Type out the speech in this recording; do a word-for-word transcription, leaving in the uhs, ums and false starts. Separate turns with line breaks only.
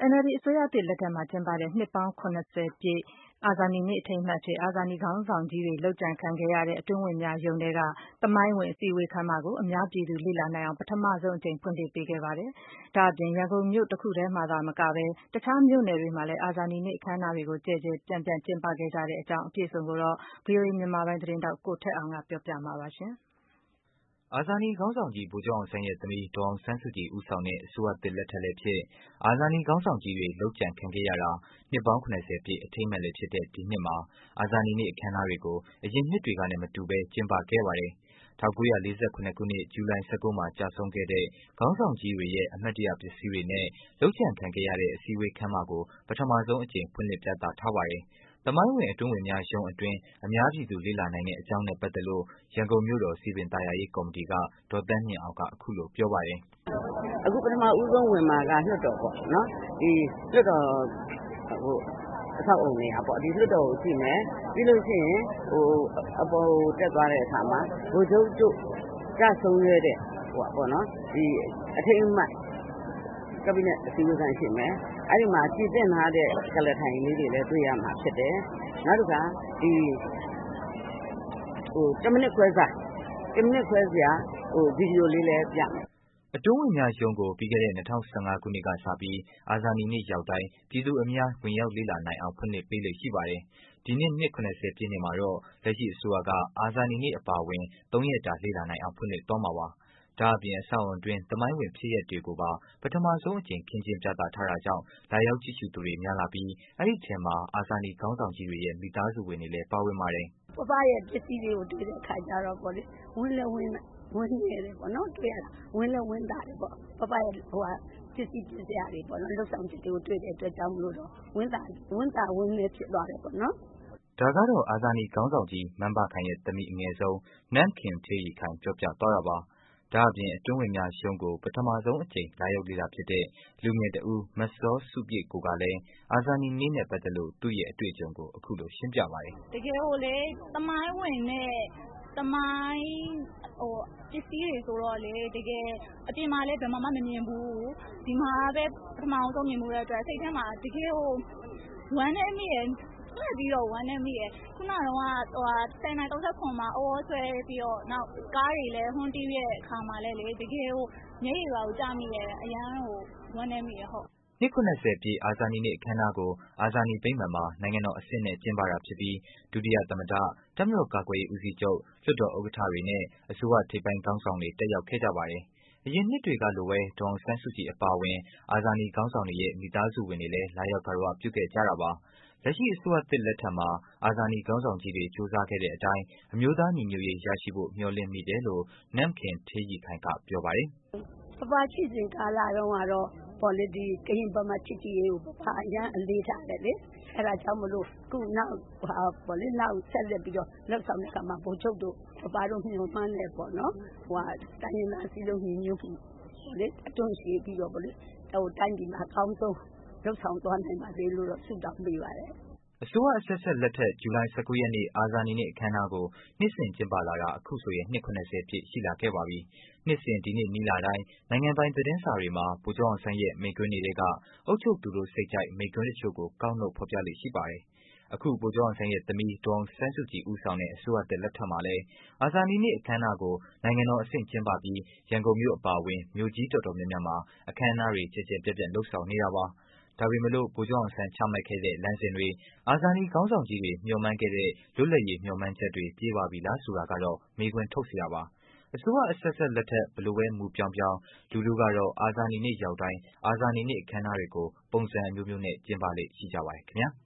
N L D အစိုးရသစ်လက်ထက်မှာကျင်းပတဲ့နှစ်ပေါင်း၇၀ပြည့်အာဇာနည်နေ့အထိမ်းအမှတ်အဖြစ်အာဇာနည်ခေါင်းဆောင်ကြီးတွေလုပ်ကြံခံခဲ့ရတဲ့အတွင်းဝန်များရုံးထဲကသမိုင်းဝင်အစည်းအဝေးခန်းမကိုအများပြည်သူလေ့လာနိုင်အောင်ပထမဆုံးအကြိမ်ဖွင့်လှစ်ပေးခဲ့ပါတယ်။ဒါ့အပြင်ရန်ကုန်မြို့တစ်ခုထဲမှာသာမကဘဲတခြားမြို့နယ်တွေမှာလည်းအာဇာနည်နေ့အခမ်းအနားတွေကိုကျယ်ကျယ်ပြန့်ပြန့်ကျင်းပခဲ့ကြတဲ့အကြောင်းအပြည့်အစုံကိုတော့ ဗွီအိုအေမြန်မာပိုင်းသတင်းထောက်ကိုထက်အောင်ကပြောပြမှာပါရှင်။
အာဇာနည်ခေါင်းဆောင်ကြီးဗိုလ်ချုပ်အောင်ဆန်းရဲ့သမီးဒေါ်အောင်ဆန်းစုကြည်ဦးဆောင်တဲ့အစိုးရသစ်လက်ထက်လည်းဖြစ်အာဇာနည်ခေါင်းဆောင်ကြီးတွေလုပ်ကြံခံခဲ့ရတာနှစ်ပေါင်း၇၀ပြည့်အထိမ်းအမှတ်လည်းဖြစ်တဲ့ဒီနှစ်မှာအာဇာနည်နေ့အခမ်းအနားတွေကိုအရင်နှစ်တွေကနဲ့မတူဘဲကျင်းပခဲ့ပါတယ်။၁၉၄၇ခုနှစ်ဇူလိုင်၁၉မှာကြာဆုံးခဲ့တဲ့ခေါင်းဆောင်ကြီးတွေရဲ့အမှတ်တရပစ္စည်းတွေနဲ့လုပ်ကြံခံခဲ့ရတဲ့အစည်းအဝေးခန်းမကိုပထမဆုံးအကြိမ်ဖွင့်လှစ်ပြသထားပါတယ်။သမိုင်းဝင်အတွင်းဝန်များရုံးအတွင်းအများပြည်သူလေ့လာနိုင်တဲ့အကြောင်းနဲ့ပတ်သက်လို့ရန်ကုန်မြို့တော်စည်ပင်သာယာရေးကော်မတီကဒေါ်သန်းမြင့်အောင်ကအခုလိုပြောပါတယ်
။အခုပထမဦးဆုံးဝင်မှာကလွှတ်တော်ပေါ့နော်။ဒီလွှတ်တော်ဟိုအဆောက်အုံတွေကပေါ့ဒီလွှတ်တော်ကိုကြည့်မယ်ပြီးလို့ရှိရင်ဟိုအပေါ်တက်သွားတဲ့အခါမှာဘိုလ်ချုပ်တို့ကြဆုံးရတဲ့ဟိုပေါ့နော်ဒီအထိမ်းအမှတ်ကဘိနက်အစည်းအဝေးရှိမယ်အဲ့ဒီမှာကြည်တင်ထားတဲ့ကလထိုင်လေးတွေလည်းတွေ့ရမှာဖြစ်တယ်နောက်တစ်ခါဒီဟိုတမိနစ်ခွဲစားတမိနစ်ခွဲစရာဟိုဗီဒီယိုလေးလည်းပြမယ်
အတွင်းဝန်များရုံးကိုပြီးခဲ့တဲ့၂၀၁၅ခုနှစ်ကစပြီးအာဇာနည်နေ့ရောက်တိုင်းပြည်သူအများဝင်ရောက်လေ့လာနိုင်အောင်ဖွင့်လှစ်ပေးလေ့ရှိပါတယ်။ဒီနှစ်နှစ်၇၀ပြည့်နှစ်မှာတော့လက်ရှိအစိုးရကအာဇာနည်နေ့အပါအဝင်၃ရက်တာလေ့လာနိုင်အောင်ဖွင့်လှစ်သွားမှာပါ။ဒါအပြင်အဆောက်အုံအတွင်းသမိုင်းဝင်ဖြစ်ရပ်တွေကိုပါပထမဆုံးအကြိမ်ခင်းကျင်းပြသထားတာကြောင့်လာရောက်ကြည့်ရှုသူတွေများလာပြီးအဲ့ဒီထဲမှာအာဇာနည်ခေါင်းဆောင်ကြီးတွေရဲ့မိသားစုဝင်တွေလည်းပါဝင်ပါတယ်
။ပပရဲ့ပစ္စည်းတွေကိုတွေ့တဲ့အခါကျတော့ပေါ့လေဝင်းလဲဝင်းဝင်းနေတယ်ပေါ့နော်တွေ့ရတာဝင်းလဲဝင်းတာတယ်ပေါ့ပပရဲ့ဟိုဟာပစ္စည်းပစ္စည်းတွေပေါ့နော်လှုပ်ဆောင်ချက်တွေကိုတွေ့တဲ့အတွက်ကြောင့်မလို့တော့ဝင်းတာဝင်းတာဝင်းနေဖြစ်သွားတယ်ပေါ့နော်
ဒါကတော့အာဇာနည်ခေါင်းဆောင်ကြီးမန်းဘခိုင်ရဲ့သမီးအငယ်ဆုံးနန်းခင်ထေးရီခိုင်ပြောပြသွားတာပါဒါအပြင်အတွင်းဝင်များရုံးကိုပထမဆုံးအကြိမ်လာရောက်လေ့လာဖြစ်တဲ့လူငယ်တဦးမစောစုပြည့်ကိုကလည်းအာဇာနည်နေ့နဲ့ပတ်သက်လို့သူ့ရဲ့အတွေ့အကြုံကိုအခုလိုရှင်းပြပါတယ်
တကယ်ကိုလေသမိုင်းဝင်နဲ့သမိုင်းဟိုပစ္စည်းတွေဆိုတော့လေတကယ်အပြင်မှာလည်းဘယ်မှမမြင်ဘူးဒီမှာပဲပထမဆုံးမြင်မှုတဲ့အတွက်စိတ်ထဲမှာတကယ်ကိုဝမ်းနေမိရဲ့ဆွဲပြီးတော့ဝမ်းနေမိရဲ့ခုနကတော့ဟိုဆယ်နိုင်၃၇မှာအော်ဆွဲပြီးတော့နောက်ကားတွေလည်းဟွန်းတီးရဲ့အခါမှာလည်းလေတကယ်ကိုမျက်ရည်ပါကိုကြားမိရဲ့အရန်ကိုဝမ်းနေမိရဲ့ဟုတ်
နှစ်၇၀ပြည့်အာဇာနည်နေ့အခမ်းအနားကိုအာဇာနည်ဗိမာန်မှာနိုင်ငံတော်အဆင့်နဲ့ကျင်းပတာဖြစ်ပြီးဒုတိယသမ္မတတပ်မတော်ကာကွယ်ရေးဦးစီးချုပ်လွှတ်တော်ဥက္ကဋ္ဌတွေနဲ့အစိုးရထိပ်ပိုင်းခေါင်းဆောင်တွေတက်ရောက်ခဲ့ကြပါတယ်။အရင်နှစ်တွေကလိုပဲဒေါ်အောင်ဆန်းစုကြည်အပါအဝင်အာဇာနည်ခေါင်းဆောင်တွေရဲ့မိသားစုဝင်တွေလည်းလာရောက်ကြွပြုခဲ့ကြတာပါ။လက်ရှိအစိုးရသစ်လက်ထက်မှာအာဇာနည်ခေါင်းဆောင်ကြီးတွေကြိုးစားခဲ့တဲ့အတိုင်းအမျိုးသားညီညွတ်ရေးရရှိဖို့မျှော်လင့်မိတယ်လို့နန်းခင်ထေးရီခိုင်ကပြောပါတယ်
။ပပချစ်စဉ်ကာလတော့ကတော့ပေါ်လတီကရင်ပမာချစ်ကြီးကိုပပအရန်အလေးထားတယ်လေအဲ့ဒါကြောင့်မလို့ခုနောက်ဟာပေါ်လေနောက်ဆက်လက်ပြီးတော့လောက်ဆောင်တဲ့ကမှာဘုံချုပ်တို့ပပတို့ညှို့မှန်းတယ်ပေါ့နော်ဟိုတိုင်းရင်းသားစီလုံးညီညွတ်မှုလေအတွန်းရှိပြီးတော့ဗောလေဟိုတိုင်းပြည်မှာအကောင်းဆုံးလောက်ဆောင်သွားနိုင်ပါစေလို့တော့ဆုတောင်းပေးပါတယ်
အစိုးရအဆက်ဆက်လက်ထက်ဇူလိုင်၁၉ရက်နေ့အာဇာနည်နေ့အခမ်းအနားကိုနှစ်စဉ်ကျင်းပလာတာအခုဆိုရင်နှစ်၇၀ပြည့်ရှိလာခဲ့ပါပြီ။နှစ်စဉ်ဒီနေ့နီးလာတိုင်းနိုင်ငံပိုင်သတင်းစာတွေမှာဗိုလ်ချုပ်အောင်ဆန်းရဲ့မိန့်ခွန်းတွေကအုပ်ချုပ်သူတို့စိတ်ကြိုက်မိန့်ခွန်းတချို့ကိုကောက်နှုတ်ဖော်ပြလေ့ရှိပါတယ်။အခုဗိုလ်ချုပ်အောင်ဆန်းရဲ့သမီးဒေါ်အောင်ဆန်းစုကြည်ဦးဆောင်တဲ့အစိုးရသစ်လက်ထက်မှာလည်းအာဇာနည်နေ့အခမ်းအနားကိုနိုင်ငံတော်အဆင့်ကျင်းပပြီးရန်ကုန်မြို့အပါအဝင်မြို့ကြီးတော်တော်များများမှာအခမ်းအနားတွေကျယ်ကျယ်ပြန့်ပြန့်လုပ်ဆောင်နေတာပါ။ဒါပေမဲ့လို့ဗိုလ်ချုပ်အောင်ဆန်းချမှတ်ခဲ့တဲ့လမ်းစဉ်တွေအာဇာနည်ခေါင်းဆောင်ကြီးတွေမျှော်မှန်းခဲ့တဲ့လွတ်လပ်ရေးမျှော်မှန်းချက်တွေပြေပါပြီလားဆိုတာကတော့မေးခွန်းထုတ်စရာပါ။အစိုးရအဆက်ဆက်လက်ထက်ဘလို့ပဲမူပြောင်းပြောင်းလူလူကတော့အာဇာနည်နေ့ရောက်တိုင်းအာဇာနည်နေ့အခမ်းအနားတွေကိုပုံစံအမျိုးမျိုးနဲ့ကျင်းပလေ့ရှိကြပါတယ်ခင်ဗျာ။